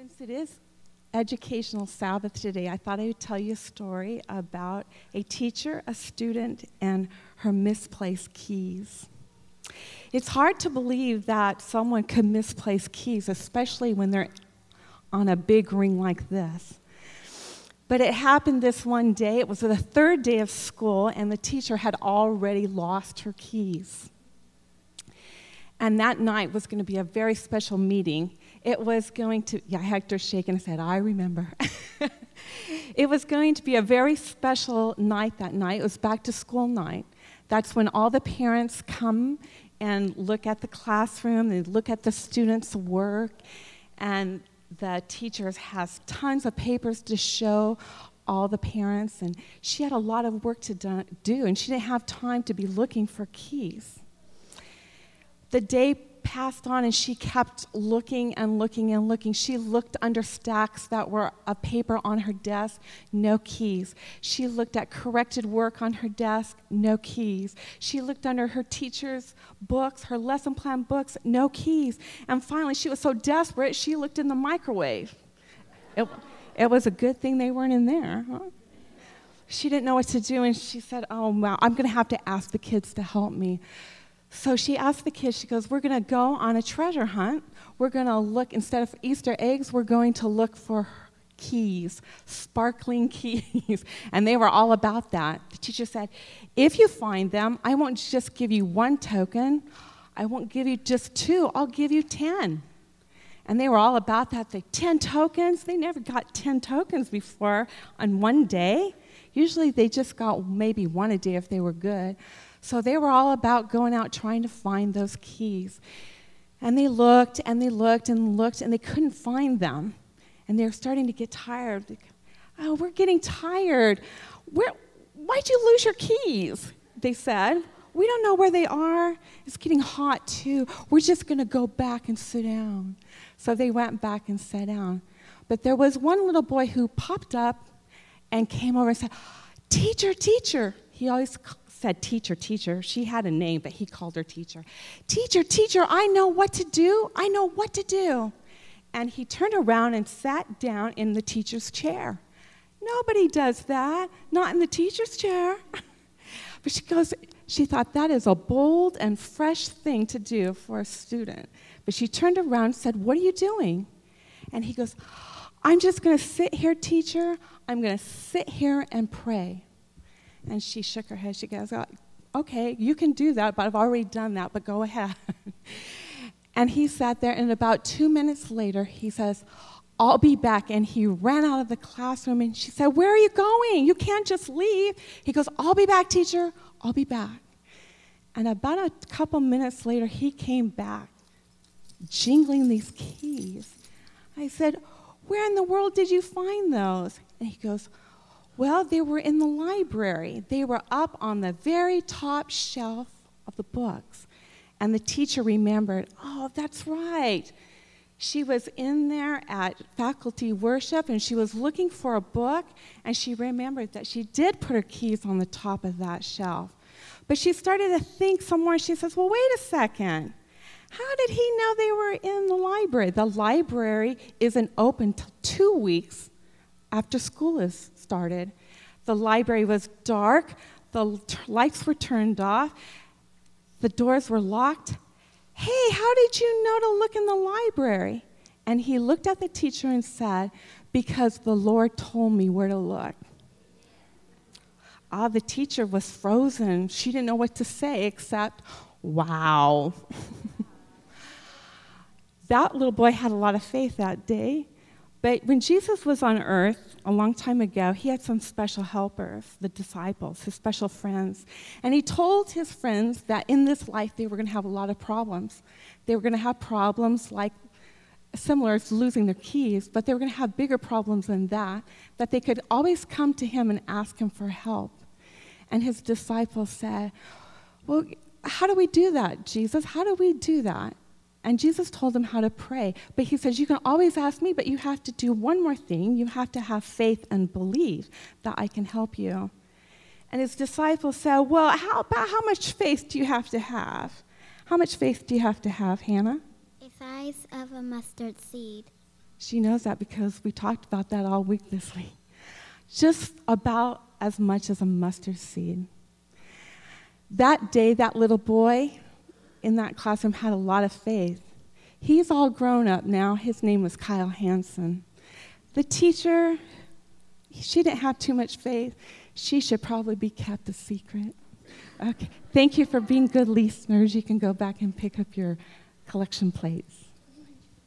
Since it is Educational Sabbath today, I thought I would tell you a story about a teacher, a student, and her misplaced keys. It's hard to believe that someone could misplace keys, especially when they're on a big ring like this. But it happened this one day. It was the third day of school, and the teacher had already lost her keys. And that night was going to be a very special meeting. It was going to, Hector's shaking his head, I remember. It was going to be a very special night that night. It was back to school night. That's when all the parents come and look at the classroom, they look at the students' work, and the teacher has tons of papers to show all the parents, and she had a lot of work to do, and she didn't have time to be looking for keys. The day passed on, and she kept looking and looking and looking. She looked under stacks that were of paper on her desk, no keys. She looked at corrected work on her desk, no keys. She looked under her teacher's books, her lesson plan books, no keys. And finally, she was so desperate, she looked in the microwave. It was a good thing they weren't in there. Huh? She didn't know what to do, and she said, oh, wow, I'm going to have to ask the kids to help me. So she asked the kids, she goes, we're going to go on a treasure hunt. We're going to look, instead of Easter eggs, we're going to look for keys, sparkling keys. And they were all about that. The teacher said, if you find them, I won't just give you one token. I won't give you just 2. I'll give you 10. And they were all about that. 10 tokens? They never got 10 tokens before on one day. Usually they just got maybe 1 a day if they were good. So they were all about going out trying to find those keys. And they looked and they looked and looked, and they couldn't find them. And they were starting to get tired. Oh, we're getting tired. Why'd you lose your keys? They said. We don't know where they are. It's getting hot, too. We're just going to go back and sit down. So they went back and sat down. But there was one little boy who popped up and came over and said, teacher, teacher. He always said, teacher, teacher. She had a name, but he called her teacher. Teacher, teacher, I know what to do. I know what to do. And he turned around and sat down in the teacher's chair. Nobody does that, not in the teacher's chair. But she thought that is a bold and fresh thing to do for a student. But she turned around and said, what are you doing? And he goes, I'm just going to sit here, teacher. I'm going to sit here and pray. And she shook her head. She goes, okay, you can do that, but I've already done that, but go ahead. And he sat there, and about 2 minutes later, he says, I'll be back. And he ran out of the classroom, and she said, where are you going? You can't just leave. He goes, I'll be back, teacher. I'll be back. And about a couple minutes later, he came back, jingling these keys. I said, where in the world did you find those? And he goes, well, they were in the library. They were up on the very top shelf of the books. And the teacher remembered, oh, that's right. She was in there at faculty worship, and she was looking for a book, and she remembered that she did put her keys on the top of that shelf. But she started to think some more. She says, well, wait a second. How did he know they were in the library? The library isn't open till 2 weeks after school is started. The library was dark. The lights were turned off. The doors were locked. Hey, how did you know to look in the library? And he looked at the teacher and said, because the Lord told me where to look. The teacher was frozen. She didn't know what to say except, wow. That little boy had a lot of faith that day. But when Jesus was on earth a long time ago, he had some special helpers, the disciples, his special friends. And he told his friends that in this life they were going to have a lot of problems. They were going to have problems like similar to losing their keys, but they were going to have bigger problems than that they could always come to him and ask him for help. And his disciples said, well, how do we do that, Jesus? How do we do that? And Jesus told them how to pray. But he says, you can always ask me, but you have to do one more thing. You have to have faith and believe that I can help you. And his disciples said, well, how much faith do you have to have? How much faith do you have to have, Hannah? A size of a mustard seed. She knows that because we talked about that all week this week. Just about as much as a mustard seed. That day, that little boy in that classroom had a lot of faith. He's all grown up now. His name was Kyle Hansen. The teacher, she didn't have too much faith. She should probably be kept a secret. Okay. Thank you for being good listeners. You can go back and pick up your collection plates.